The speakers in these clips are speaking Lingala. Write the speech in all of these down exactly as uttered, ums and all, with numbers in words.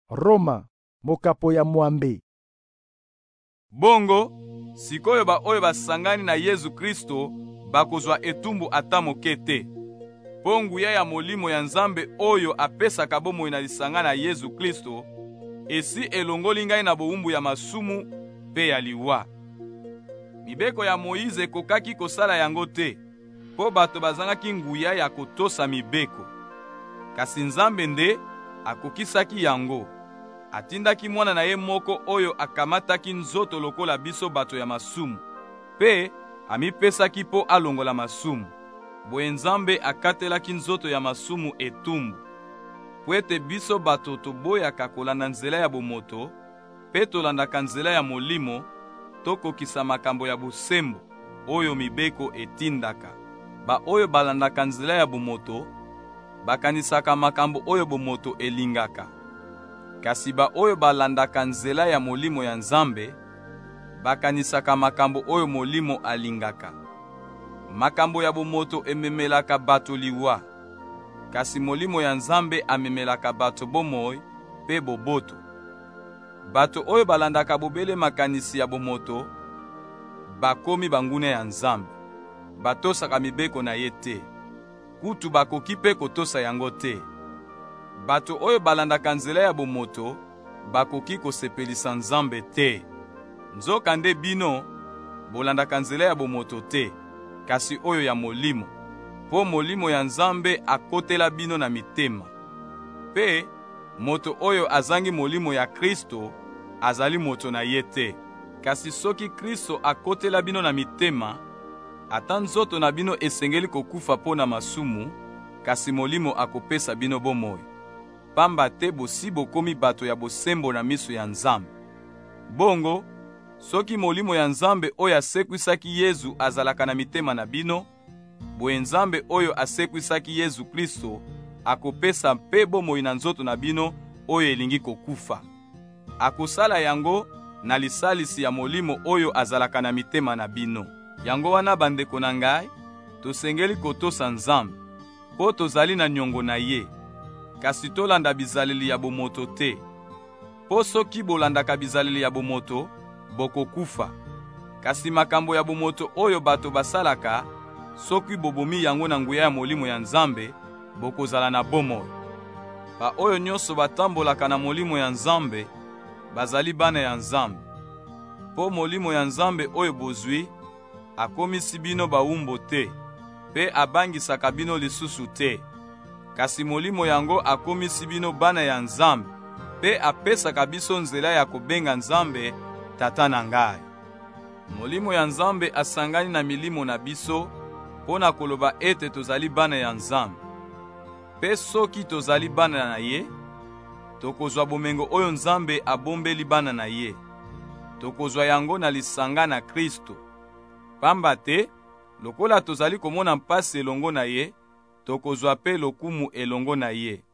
Roma, mokapo ya mwambe. Bongo, sikoyo ba oyo basangani na Yesu Kristo bakozwa etumbu ata moke te. Po nguya ya molimo ya Nzambe oyo apesaka bomoi na lisanga na Yesu Kristo esi elongoli ngai na bowumbu ya masumu pe ya liwa. Mibeko ya Moïse ekokaki kosala yango te, po bato bazangaki nguya ya kotosa mibeko. Kasi Nzambe nde akokisaki yango. Atindaki mwana na ye moko oyo akamataki nzoto lokola biso bato ya masumu, pe amipesaki po alongola masumu. Boye Nzambe akatelaki nzoto ya masumu etumbu, po ete biso bato toboyaka kolanda nzela ya bomoto, pe tolandaka nzela ya molimo, tokokisa makambo ya bosembo oyo mibeko etindaka. Ba oyo balandaka nzela ya bomoto bakanisaka makambo oyo bomoto elingaka. Kasi ba oyo balandaka nzela ya molimo ya Nzambe bakanisaka makambo oyo molimo alingaka. Makambo ya bomoto ememelaka bato liwa, kasi molimo ya Nzambe amemelaka bato bomoi pe boboto. Bato oyo balandaka bobele makanisi ya bomoto bakomi banguna ya Nzambe, batosaka mibeko na ye te, kutu bakoki pe kotosa yango te. Bato oyo balandaka nzela ya bomoto bakoki kosepelisa Nzambe te. Nzoka nde bino bolandaka nzela ya bomoto te, kasi oyo ya molimo, po molimo ya Nzambe akotela bino na mitema. Pe moto oyo azangi molimo ya Kristo azali moto na ye te. Kasi soki Kristo akotela bino na mitema, ata nzoto na bino esengeli kokufa po na masumu, kasi molimo akopesa bino bomoi. Pamba te bosi bokomi bato ya bosembo na miso ya Nzambe. Bongo, soki molimo ya Nzambe oyo asekwisaki Yesu azalaka na mitema na bino, boye Nzambe oyo asekwisaki Yesu Kristo akopesa mpe bomoi na nzoto na bino oyo elingi kokufa. Akosala yango na lisalisi ya molimo oyo azalaka na mitema na bino. Yango wana bandeko na ngai, tosengeli kotosa Nzambe, po tozali na nyongo na ye, kasi tolanda bizaleli ya bomoto te. Po soki bolandaka bizaleli ya bomoto, bokokufa. Kasi makambo ya bomoto oyo bato basalaka, soki bobomi yango na nguya ya molimo ya Nzambe, bokozala na bomoi. Ba oyo nyonso batambolaka na molimo ya Nzambe, bazali bana ya Nzambe. Po molimo ya Nzambe oyo bozwi, akomisi bino bawumbo te, pe abangisaka bino lisusu te. Kasi molimo yango akomisi bino bana ya Nzambe, pe apesaka biso nzela ya kobenga Nzambe tata na ngai. Molimo ya Nzambe asangani na milimo na biso, po na koloba ete tozali bana ya Nzambe. Pe soki tozali bana na ye, tokozwa bomengo oyo Nzambe abombeli bana na ye. Tokozwa yango na lisanga na Kristo. Pamba te, lokola tozali komona mpasi elongo na ye, tokozwa pe lokumu elongo na ye.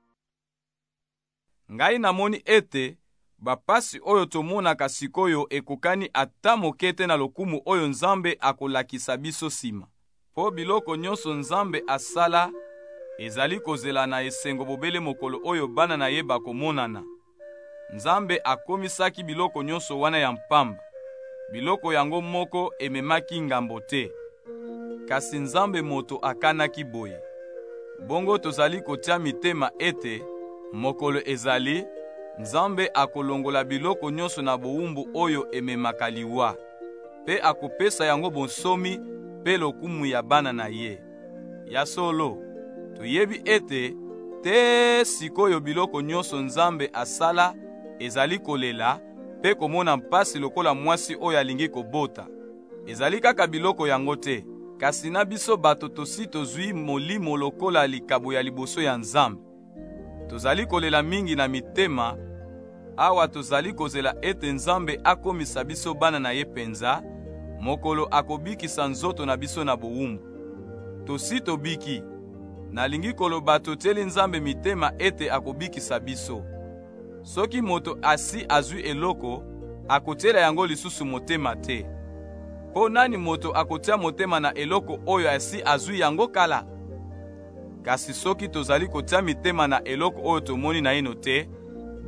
Ngai namoni ete bapasi oyo tomonaka sikoyo ekokani ata moke te na lokumu oyo Nzambe akolakisa biso sima. Po biloko nyonso Nzambe asala ezali kozela na esengo bobele mokolo oyo bana na ye bakomonana. Nzambe akomisaki biloko nyonso wana ya mpamba. Biloko yango moko ememaki ngambo te. Kasi Nzambe moto akanaki boye. Bongo tozali kotia mitema ete mokolo ezali, Nzambe akolongola biloko nyonso na bowumbu oyo ememaka liwa, pe akopesa yango bonsomi pe lokumu ya bana na ye. Ya solo, toyebi ete te sikoyo biloko nyonso Nzambe asala ezali kolela pe komona mpasi lokola mwasi oyo alingi kobota. Ezali kaka biloko yango te, kasi na biso bato tosi tozwi molimo lokola likabo ya liboso ya Nzambe. Tozali kolela mingi na mitema, awa tozali kozela ete Nzambe akomisa biso bana na ye penza, mokolo akobikisa nzoto na biso na bowumbu. Tosi tobiki, nalingi koloba totieli Nzambe mitema ete akobikisa biso. Soki moto asi azwi eloko, akotiela yango lisusu motema te. Po nani moto akotia motema na eloko oyo asi azwi yango kala? Kasi soki tozali kotia mitema na eloko oyo tomoni na ino te,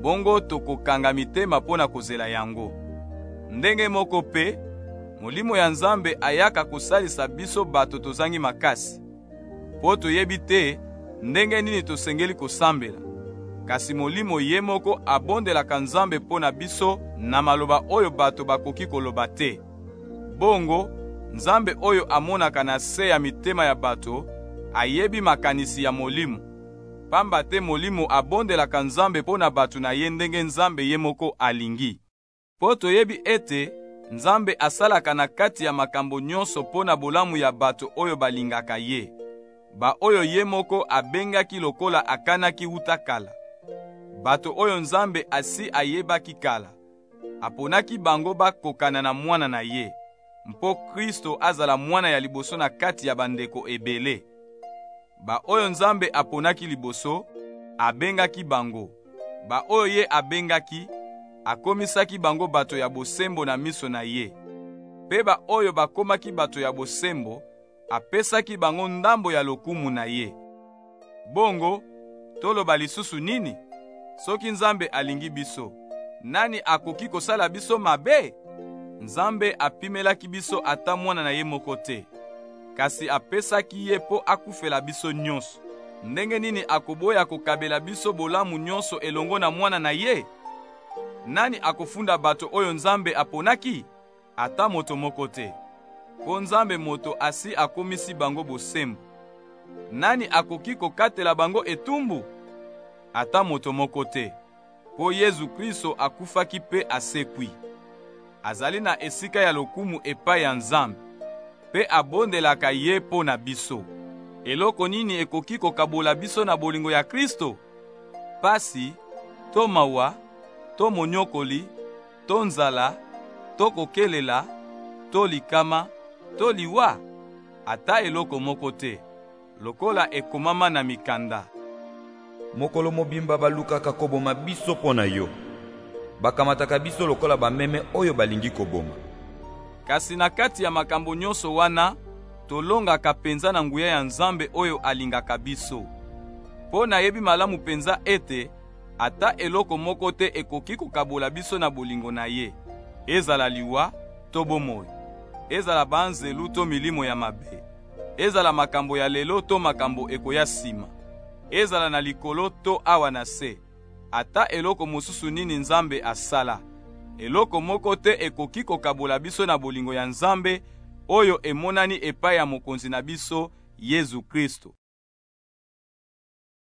bongo tokokanga mitema pona kozela yango. Ndenge moko pe, Molimo ya Nzambe ayaka kosalisa biso bato tozangi makasi. Po toyebi te ndenge nini tosengeli kosambela. Kasi Molimo ye moko abondelaka Nzambe pona biso na maloba oyo bato bakoki koloba te. Bongo, Nzambe oyo amonaka na se ya mitema ya bato, ayebi makanisi ya Molimo. Pamba te Molimo abondelaka Nzambe pona bato na ye ndenge Nzambe ye moko alingi. Po toyebi ete, Nzambe asalaka na kati ya makambo nyonso pona bolamu ya bato oyo balingaka ye. Ba oyo ye moko abengaki lokola akanaki uta kala. Bato oyo Nzambe asi ayebaki kala. Aponaki bango bakokana na mwana na ye. Mpo Kristo azala mwana ya liboso na kati ya bandeko ebele. Ba oyo Nzambe aponaki liboso, abengaki bango. Ba oyo ye abengaki, akomisaki bango bato ya bosembo na miso na ye. Pe ba oyo bakomaki bato ya bosembo, apesaki bango ndambo ya lokumu na ye. Bongo, toloba lisusu nini? Soki Nzambe alingi biso, nani akoki kosala biso mabe? Nzambe apimelaki biso ata mwana na ye moko te. Kasi apesaki ye po akufela biso nyonso. Ndenge nini akoboya kokabela biso bolamu nyonso elongo na mwana na ye? Nani akofunda bato oyo Nzambe aponaki? Ata moto moko te. Po Nzambe moto asi akomisi bango bosembo. Nani akoki kokatela bango etumbu? Ata moto moko te. Po Yesu Kristo akufaki pe asekwi. Azali na esika ya lokumu epai ya Nzambe. Pe abondelaka ye po na biso. Eloko nini ekoki kokabola biso na bolingo ya Kristo? Pasi, to mawa, to monyokoli, to nzala, to kokelela, to likama, to liwa. Ata eloko moko te. Lokola ekomama na mikanda. Mokolo mobimba balukaka koboma biso pona yo. Bakamataka biso lokola bameme oyo balingi koboma. Kasi na kati ya makambo nyonso wana, tolongaka penza na nguya ya Nzambe oyo alingaka biso. Po na yebi malamu penza ete, ata eloko moko te ekoki kokabola biso na bolingo na ye. Ezala liwa, to bomoi. Ezala banzelu to milimo ya mabe. Ezala makambo ya lelo to makambo ekoya sima. Ezala na likolo to awa na se. Ata eloko mosusu nini Nzambe asala. Eloko moko te ekoki kokabola biso na bolingo ya Nzambe oyo emonani epai ya mokonzi na biso Yesu Kristo.